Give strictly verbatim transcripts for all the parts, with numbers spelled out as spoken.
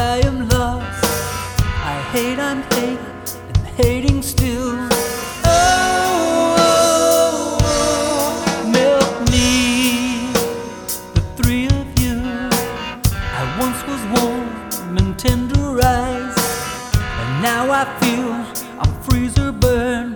I am lost. I hate, I'm hate, and hating still. Oh, oh, oh, milk me, the three of you. I once was warm and tenderized, and now I feel I'm freezer burned.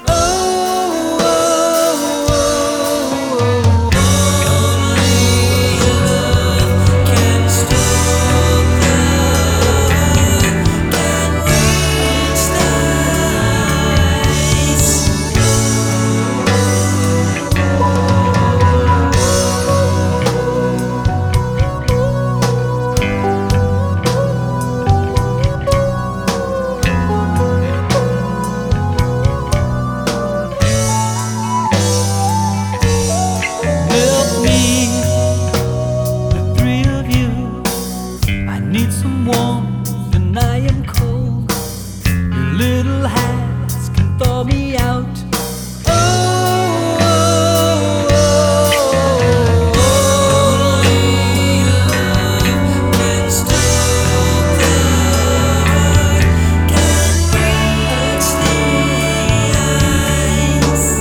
Need some warmth and I am cold. Your little hands can thaw me out. Oh, oh, oh, oh. Only love can stop the heart, can reach the eyes.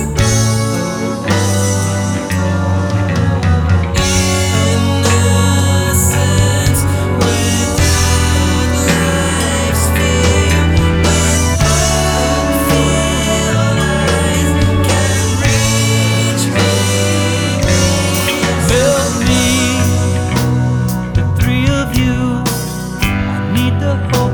Innocence the